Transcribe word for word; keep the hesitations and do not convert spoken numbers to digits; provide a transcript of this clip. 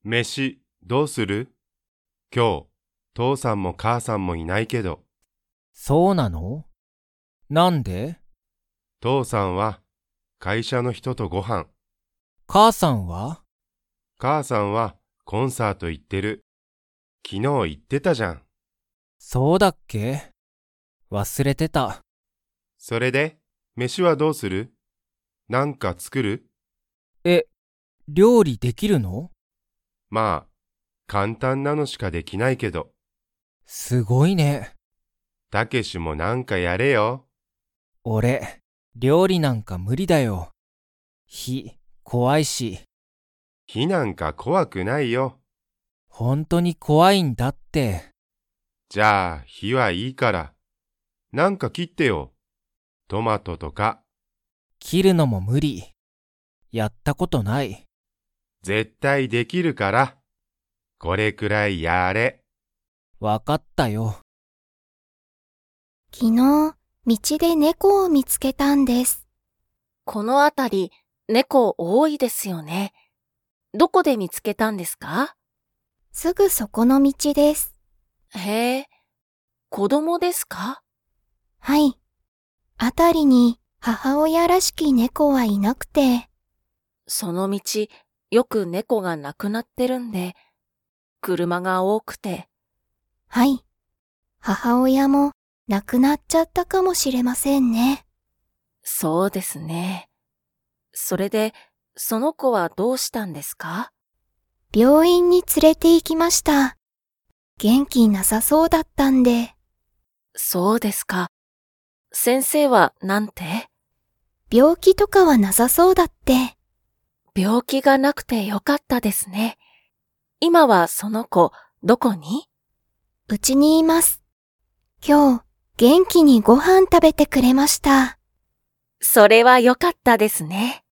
飯、どうする？今日、父さんも母さんもいないけど。 そうなの？なんで？ 父さんは会社の人とご飯。 母さんは？ 母さんはコンサート行ってる。昨日言ってたじゃん。 そうだっけ？忘れてた。 それで、飯はどうする？なんか作る？ え、料理できるの？ まあ、簡単なのしかできないけど。 すごいね。 たけしもなんかやれよ。 俺、料理なんか無理だよ。火、怖いし。 火なんか怖くないよ。 本当に怖いんだって。 じゃあ、火はいいから。なんか切ってよ。トマトとか。 切るのも無理。やったことない。 絶対できるから。これくらいやれ。 わかったよ。 昨日、道で猫を見つけたんです。 このあたり、猫多いですよね。どこで見つけたんですか？ すぐそこの道です。 へえ、子供ですか？ はい。あたりに母親らしき猫はいなくて。 その道、よく猫が亡くなってるんで、車が多くて。 はい。母親も亡くなっちゃったかもしれませんね。 そうですね。それで、その子はどうしたんですか？ 病院に連れて行きました。元気なさそうだったんで。 そうですか。先生はなんて？ 病気とかはなさそうだって。 病気がなくてよかったですね。今はその子、どこに？ うちにいます。今日、元気にご飯食べてくれました。 それはよかったですね。